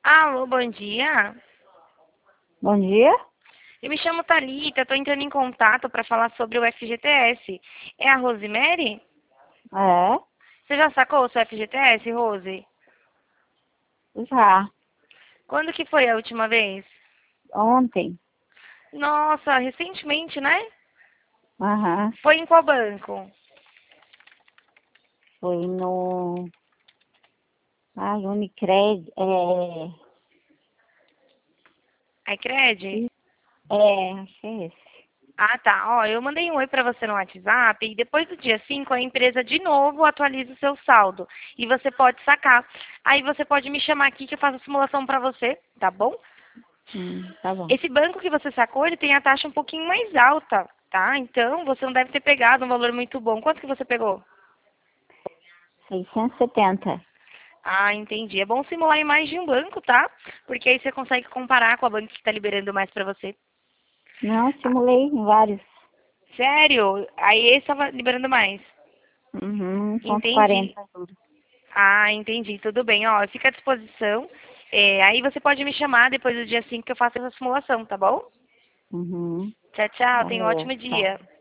Alô, bom dia. Bom dia? Eu me chamo Thalita, estou entrando em contato para falar sobre o FGTS. É a Rosemary? É, Você já sacou o seu FGTS, Rose? já. Quando que foi a última vez? Ontem. Nossa, recentemente, né? Aham. Foi em qual banco? Foi no. Ai, Unicred. iCred? Acho que é esse. Ah, tá. Ó, eu mandei um oi para você no WhatsApp e depois do dia 5 a empresa de novo atualiza o seu saldo e você pode sacar. Aí você pode me chamar aqui que eu faço a simulação para você, tá bom? Tá bom. Esse banco que você sacou, ele tem a taxa um pouquinho mais alta, tá? Então, você não deve ter pegado um valor muito bom. Quanto que você pegou? 670. Ah, entendi. É bom simular em mais de um banco, tá? Porque aí você consegue comparar com a banca que está liberando mais para você. Não, Ah, simulei em vários. sério? Aí esse estava liberando mais. Uhum, ponto Entendi. 40 juros. Ah, entendi. Tudo bem. Ó, fica à disposição. Aí você pode me chamar depois do dia 5 que eu faço essa simulação, tá bom? Uhum. Tchau, tchau. Tenha um Valeu. ótimo Tá. dia.